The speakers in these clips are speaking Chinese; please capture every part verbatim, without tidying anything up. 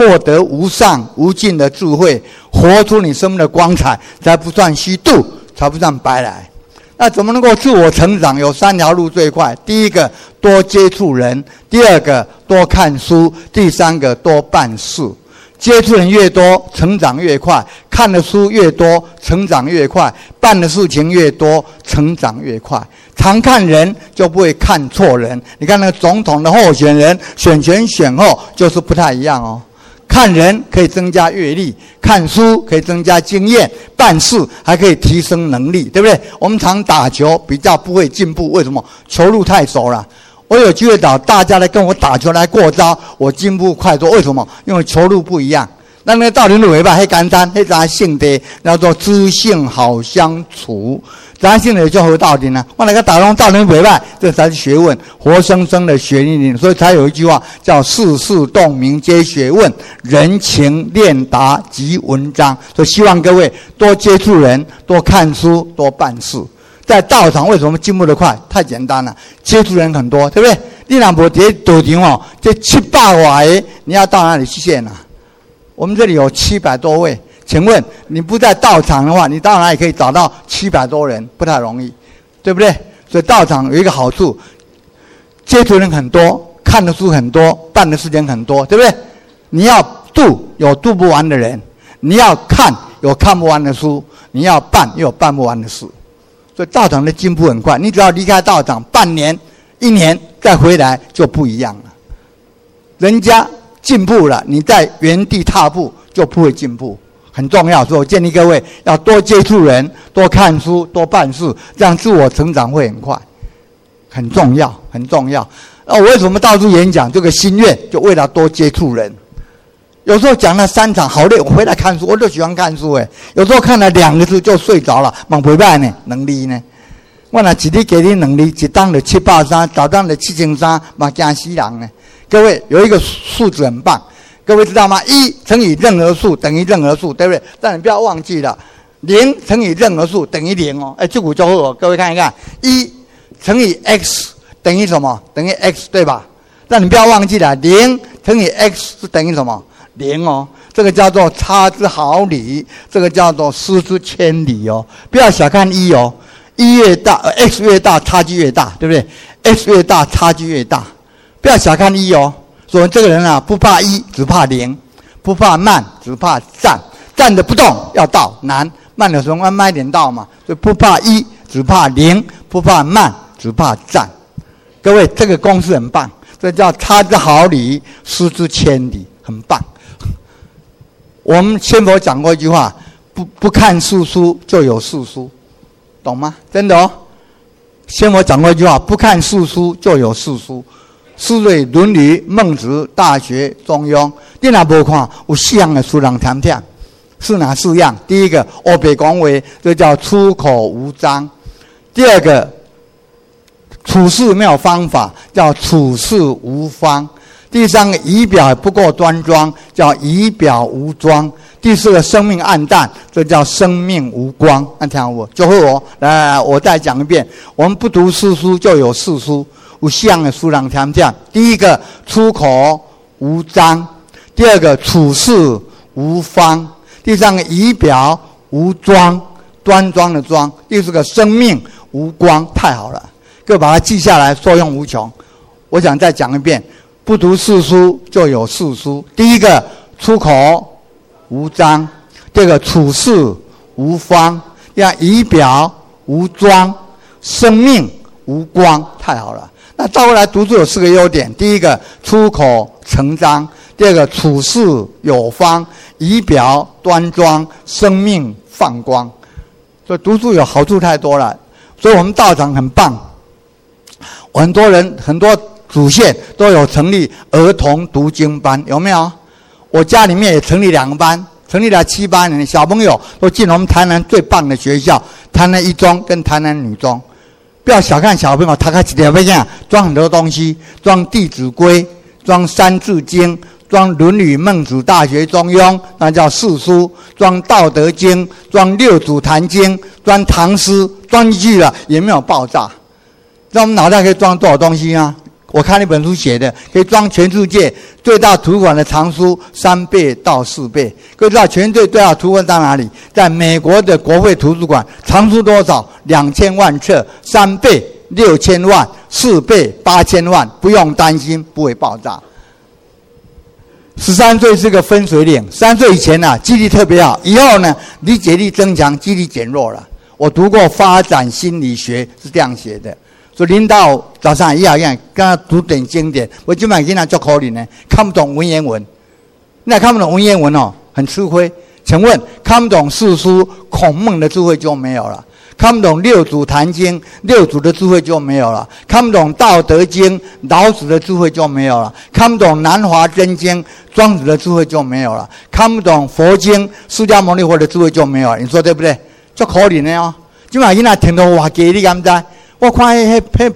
获得无上无尽的智慧，活出你生命的光彩，才不算虚度，才不算白来。那怎么能够自我成长？有三条路最快。第一个，多接触人；第二个，多看书；第三个，多办事。接触人越多，成长越快；看的书越多，成长越快；办的事情越多，成长越快。常看人就不会看错人。你看那个总统的候选人，选前选后就是不太一样哦。看人可以增加阅历，看书可以增加经验，办事还可以提升能力，对不对？我们常打球比较不会进步，为什么？球路太熟了。我有机会找大家来跟我打球来过招，我进步快多。为什么？因为球路不一样。那那个道理的尾巴很简单，那啥性的叫做知性好相处，咱性的就合道理呢。我那个打通道理尾巴，这才是学问，活生生的学理。所以才有一句话叫世事洞明皆学问，人情练达即文章。所以希望各位多接触人，多看书，多办事。在道场为什么进步得快？太简单了，接触人很多，对不对？你若无在道场哦，这七百外个，你要到哪里去见啊？我们这里有七百多位，请问你不在道场的话，你到哪里可以找到七百多人？不太容易，对不对？所以道场有一个好处，接触人很多，看的书很多，办的事情很多，对不对？你要度有度不完的人，你要看有看不完的书，你要办又有办不完的事。所以道场的进步很快，你只要离开道场半年、一年再回来就不一样了。人家进步了，你在原地踏步就不会进步，很重要。所以我建议各位要多接触人，多看书，多办事，这样自我成长会很快，很重要，很重要。那我为什么到处演讲？这个心愿就为了多接触人。有时候讲了三场好累，我回来看书，我就喜欢看书诶。有时候看了两个字就睡着了，蛮不赖呢，能力呢。我若一日给你能力，一当就七百三，早当就七千三，嘛惊死人呢。各位有一个数字很棒，各位知道吗？一乘以任何数等于任何数，对不对？但你不要忘记了，零乘以任何数等于零哦。哎，这股就好哦，各位看一看，一乘以 x 等于什么？等于 x 对吧？但你不要忘记了，零乘以 x 是等于什么？零哦，这个叫做差之毫厘，这个叫做失之千里哦。不要小看一哦，一越大、呃、，x 越大，差距越大，对不对 ？x 越大，差距越大。不要小看一哦。所以这个人啊，不怕一，只怕零；不怕慢，只怕站。站着不动要到难，慢的时候慢慢一点到嘛。所以不怕一，只怕零；不怕慢，只怕站。各位，这个公式很棒，这叫差之毫厘，失之千里，很棒。我们先佛讲过一句话，不不看世书就有世书，懂吗？真的哦。先佛讲过一句话，不看世书就有世书。四类伦理、孟子、大学、中庸，你若无看，有四样的书人谈听，是哪四样？第一个，黑白讲话，这叫出口无章；第二个，处事没有方法，叫处事无方。第三个，仪表不够端庄，叫仪表无庄；第四个，生命暗淡，这叫生命无光。那听我，就和我来来来，我再讲一遍：我们不读世书，就有世书。有四样的书人听听。第一个，出口无章；第二个，处事无方；第三个，仪表无庄，端庄的庄；第四个，生命无光。太好了，各位把它记下来，受用无穷。我想再讲一遍。不读世书就有世书。第一个，出口无章；第二个，处事无方；第二，仪表无庄，生命无光。太好了。那倒过来读书有四个优点：第一个，出口成章；第二个，处事有方；仪表端庄，生命放光。所以读书有好处太多了。所以我们道场很棒，很多人很多。主线都有成立儿童读经班，有没有？我家里面也成立两个班，成立了七八年，小朋友都进我们台南最棒的学校——台南一中跟台南女中。不要小看小朋友，他开始点不一样，装很多东西，装《弟子规》，装《三字经》，装《论语》《孟子》《大学》《中庸》，那叫四书；装《道德经》，装《六祖坛经》，装唐诗，装进去了也没有爆炸。那我们脑袋可以装多少东西啊？ 我看一本书写的，可以装全世界最大图书馆的藏书三倍到四倍。各位知道全世界最大图书馆在哪里？在美国的国会图书馆，藏书多少？两千万册，三倍六千万，四倍八千万，不用担心不会爆炸。十三岁是个分水岭，三岁以前啊，记忆力特别好，以后呢，理解力增强，记忆力减弱了。我读过发展心理学是这样写的，说领导早上一样一样，跟他读点经典，我今晚跟他做口令呢，看不懂文言文，那看不懂文言文哦，很吃亏。请问看不懂四书，孔孟的智慧就没有了。看不懂六祖坛经，六祖的智慧就没有了；看不懂道德经，老子的智慧就没有了；看不懂南华真经，庄子的智慧就没有了；看不懂佛经，释迦牟尼佛的智慧就没有了。你说对不对？足可怜的哦！今晚囡仔听到话给你敢知？我看迄迄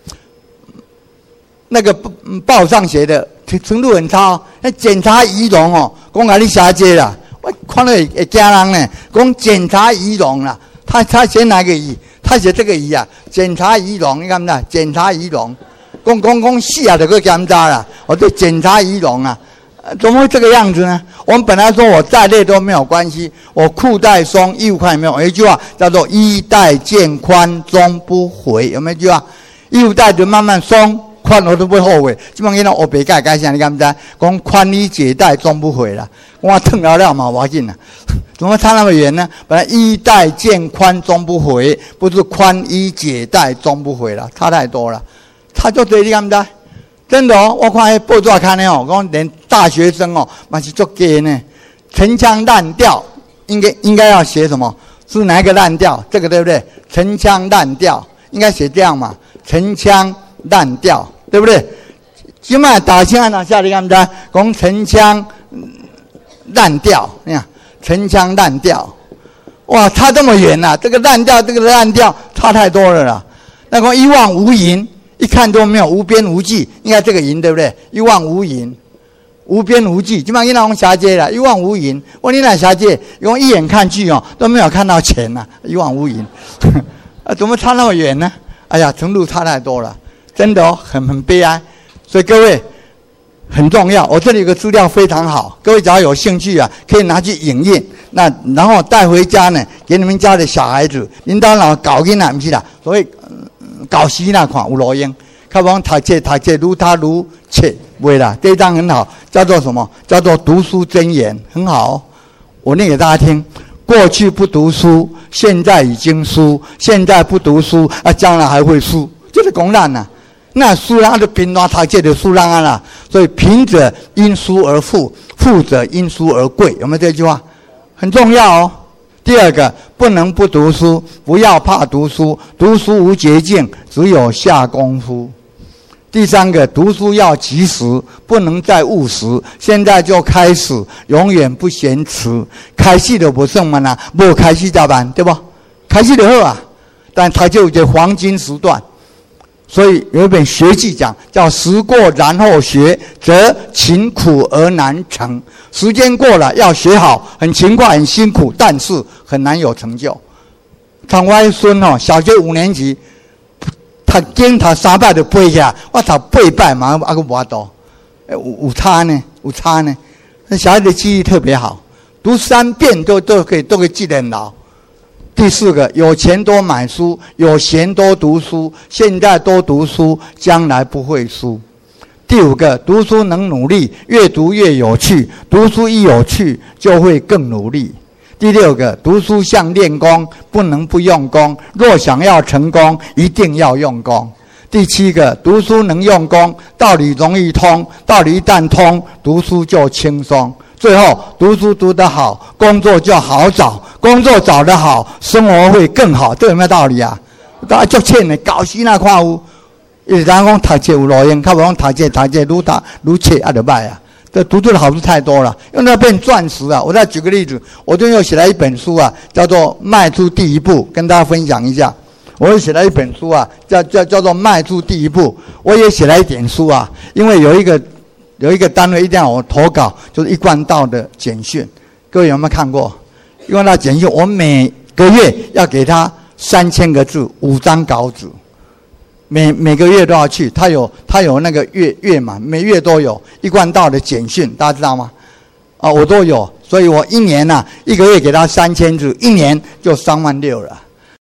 那个报上写的程度很差哦，那检察仪容哦，讲啊你写这啦，我看到会会惊人呢，讲检察仪容啦。他他写哪个仪？他写这个仪啊，检察仪容，你看不看？检察仪容，公公公细啊，这个检查了，我对检察仪容啊，怎么会这个样子呢？我们本来说我再累都没有关系，我裤带松，衣服宽没有。有一句话叫做衣带渐宽终不悔，有没有一句话？衣服带着慢慢松，宽我都不会后悔。基本上我别改改想，你看不看？讲宽衣解带终不悔了，我疼了了嘛，我紧了。怎么差那么远呢？本来衣带渐宽终不悔，不是宽衣解带终不悔了，差太多了。差就对，你看不看？真的哦，我看那报纸看的哦，讲连大学生哦，嘛是做假呢。陈腔滥调，应该应该要写什么？是哪一个滥调？这个对不对？陈腔滥调应该写这样嘛？陈腔滥调，对不对？今麦打枪拿下，你看不看？讲陈腔滥调，你看。陈腔滥调，哇，差这么远呐、啊！这个滥调，这个滥调差太多了啦。那个一望无垠，一看都没有无边无际，应该这个垠对不对？一望无垠，无边无际，基本上你那种狭街啦，一望无垠。我你那狭街，用一眼看去哦，都没有看到钱呐、啊，一望无垠。啊，怎么差那么远呢？哎呀，程度差太多了，真的哦，很很悲哀。所以各位。很重要，我这里有个资料非常好，各位只要有兴趣啊，可以拿去影印，那然后带回家呢，给你们家的小孩子，领导老搞囡仔不是啦，所谓、嗯、搞习那款有路用，看我读册读册如他如切，不会啦，这一章很好，叫做什么？叫做读书箴言，很好、哦，我念给大家听。过去不读书，现在已经输；现在不读书，啊，将来还会输，这是公然呐。那输人就贫惰，他借的输人啊啦，所以贫者因书而富，富者因书而贵，有没有这句话？很重要哦。第二个，不能不读书，不要怕读书，读书无捷径，只有下功夫。第三个，读书要及时，不能再误时，现在就开始，永远不嫌迟。开始就不算嘛啦，不开始咋办？对不？开始就好啊，但它就有一个黄金时段。所以有一本学记讲，叫时过然后学，则勤苦而难成。时间过了要学好，很勤快很辛苦，但是很难有成就。像我孙哦，小学五年级，他经他三拜就背下，我读八拜嘛，还佫无法度，有有差呢，有差呢。那小孩的记忆特别好，读三遍都都可以都可以记得很牢。第四个，有钱多买书，有闲多读书，现在多读书，将来不会输。第五个，读书能努力，越读越有趣，读书一有趣就会更努力。第六个，读书像练功，不能不用功，若想要成功，一定要用功。第七个，读书能用功，道理容易通，道理一旦通，读书就轻松。最后，读书读得好，工作就好找，工作找得好，生活会更好，这有没有道理啊？大家足欠的，搞死那看有，一直讲读册有路用，较无讲读册读册愈读愈切啊就歹啊。这读书的好处太多了，用那变钻石啊！我再举个例子，我最近又写了一本书啊，叫做《迈出第一步》，跟大家分享一下。我又写了一本书啊，叫叫叫做《迈出第一步》。我也写了一点书啊，因为有一个。有一个单位一定要我投稿，就是一贯道的简讯，各位有没有看过？一贯道简讯，我每个月要给他三千个字，五张稿纸， 每每个月都要去，他有他有那个月月嘛，每月都有一贯道的简讯，大家知道吗？啊，我都有，所以我一年呐、啊，一个月给他三千字，一年就三万六了。